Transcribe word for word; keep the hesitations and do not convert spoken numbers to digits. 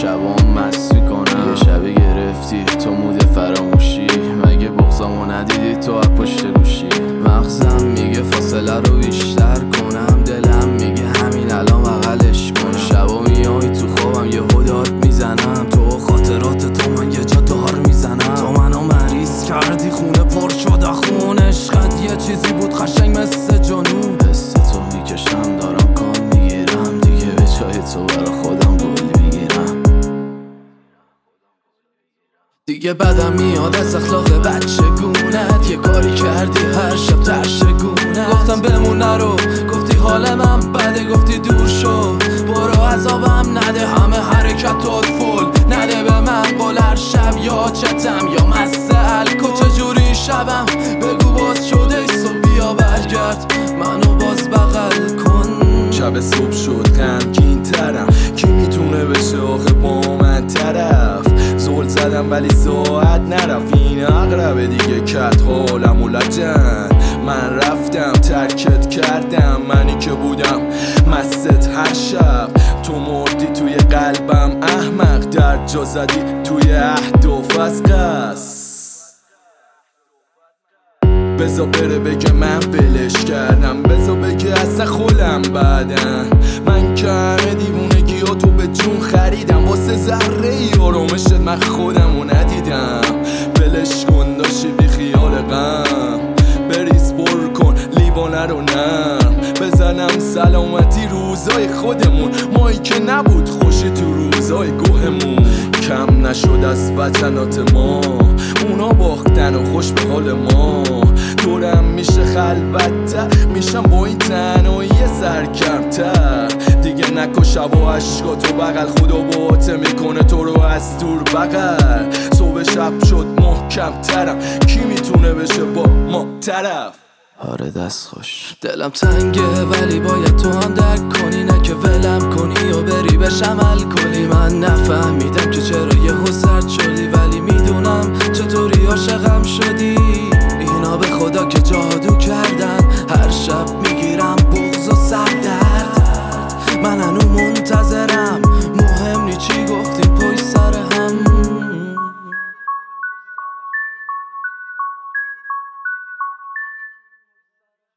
شبام مست میکنم. یه شبی گرفتی تو مود فراموشی، مگه بغضامو ندیدی تو از پشت گوشی؟ مغزم میگه فاصله رو بیشتر کنم، دلم میگه همین الان بغلش کن. شبا میای تو خوابم یه داد میزنم، تو خاطرات تو من یه جا دار میزنم. تو منو مریض کردی خونه پر شده خون، عشقت یه چیزی بود قشنگ مثل جنون. حس تو میکشم دارم کام میگیرم، دیگه به جای تو برا خودم گل میگیرم. دیگه بدم میاد از اخلاق بچه گونت، یه کاری کردی هر شب ترشگونه. گفتم بمون نرو، گفتی حال من بده، گفتی دور شو برو عذابم نده. همه حرکتات فول نده به من قول، هر شب یا چتم یا مسته الکو. چجوری شبم بگو باز شده صبح، بیا برگرد منو باز بغل کن. شب صبح شد غمگین ترم، کی میتونه بشه آخه با من طرف؟ زل زدم ولی ساعت نرفت، این اقربه دیگه کت حالم و لجن. من رفتم ترکت کردم، منی که بودم مست هر شب. تو مردی توی قلبم احمق، در جا زدی توی اهداف از قصد. بزا بره بگه من ولش کردم، بزا بگه اصلا خودم بعدن. من که همه دیوونگی ها تو به جون خریدم، واسه ذره ای آرامشت من خودم رو ندیدم. ولش کن داشتی بی خیال غم، بریز پر کن لیوانه رو نرم. بزنم سلامتی روزای خودمون، مایی که نبود خوشی تو روزای گوهمون. کم نشد از وطنات ما، اونا باختن و خوش به حال ما. دورم میشه خلوت‌تر، میشم با این تنهایی سرکمتر. دیگه نکن شب و عشقاتو بغل، خدا باته میکنه تو رو از دور بغل. صبح شب شد محکم ترم، کی میتونه بشه با ما طرف؟ آره دست خوش، دلم تنگه ولی باید تو هم درک کنی، نه که ولم کنی و بری بهش عمل کنی. من نفهمیدم که چرا یهو سرد شدی، ولی میدونم چطوری عاشقم شدی.